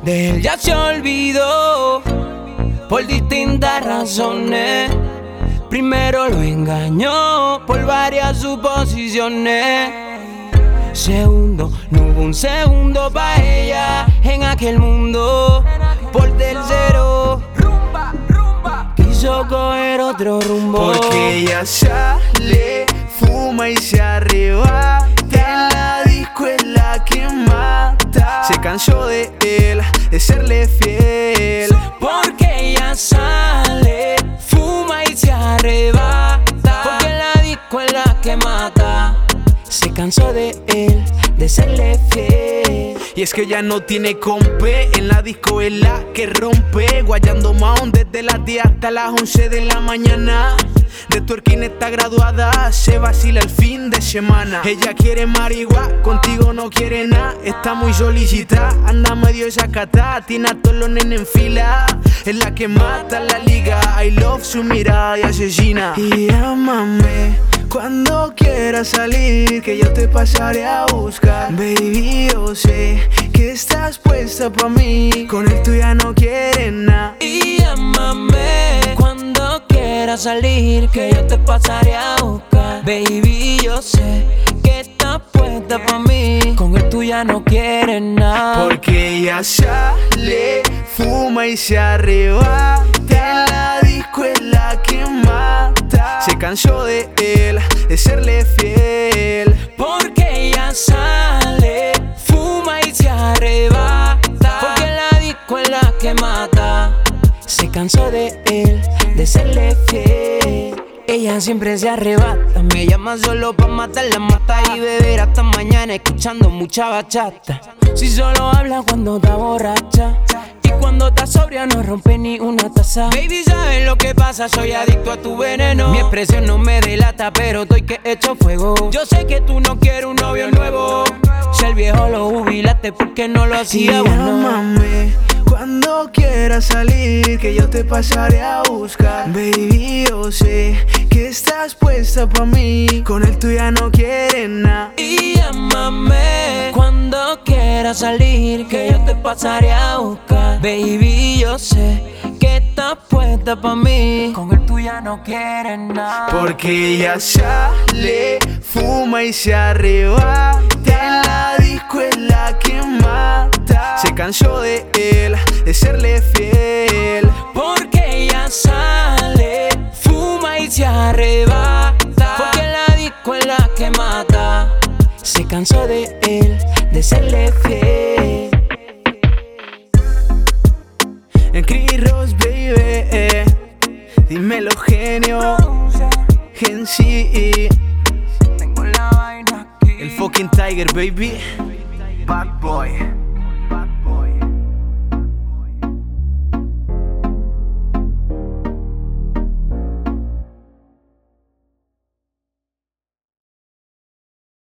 De él ya se olvidó por distintas razones. Primero lo engañó por varias suposiciones. Segundo, no hubo un segundo pa' ella en aquel mundo. Por tercero, quiso coger otro rumbo. Porque ella sale, fuma y se arrebata. En la disco es la que mata. Se cansó de él, de serle fiel. Porque ella sale, fuma y se arrebata. Porque la disco es la que mata. Se cansó de él, de serle fiel. Y es que ya no tiene compe, en la disco es la que rompe. Guayando maón desde las 10 hasta las 11 de la mañana. De twerking está graduada, se vacila el fin de semana. Ella quiere marihuana, contigo no quiere nada. Está muy solicitada, anda medio desacatada. Tiene a todos los nenes en fila, es la que mata la liga. I love su mirada y asesina. Y llámame cuando quieras salir, que yo te pasaré a buscar. Baby, yo sé que estás puesta pa' mí, con él tú ya no quieres nada. Y llámame cuando quieras salir, que yo te pasaré a buscar. Baby, yo sé que estás puesta pa' mí, con él tú ya no quieres nada. Porque ella sale, fuma y se arrebata. En la disco es la que mata. Se cansó de él, de serle fiel. Porque ella sale, fuma y se arrebata. Porque la disco es la que mata. Se cansó de él, de serle fiel. Ella siempre se arrebata, me llama solo pa' matarla, mata y beber hasta mañana escuchando mucha bachata. Si solo habla cuando está borracha, y cuando está sobria no rompe ni una taza. Baby, ¿sabes lo que pasa? Soy adicto a tu veneno. Mi expresión no me delata, pero estoy que echo fuego. Yo sé que tú no quieres un novio nuevo. Si el viejo lo jubilaste, ¿por qué no lo hacía bueno? Llámame cuando quieras salir, que yo te pasaré a buscar. Baby, yo sé que estás puesta pa' mí, con él tú ya no quieres nada. Y llámame cuando quieras salir, que yo te pasaré a buscar. Baby, yo sé que estás puesta pa' mí, con él tú ya no quieres nada. Porque ella sale, fuma y se arrebata. En la disco es la que mata. Se cansó de él, de serle fiel. Porque ella sale, fuma y se arrebata. Porque la disco es la que mata. Se cansó de él, de serle fiel. En Chris Ross, baby, dímelo genio, Gen Z. Tengo la vaina aquí. El fucking Tiger, baby. Bad boy.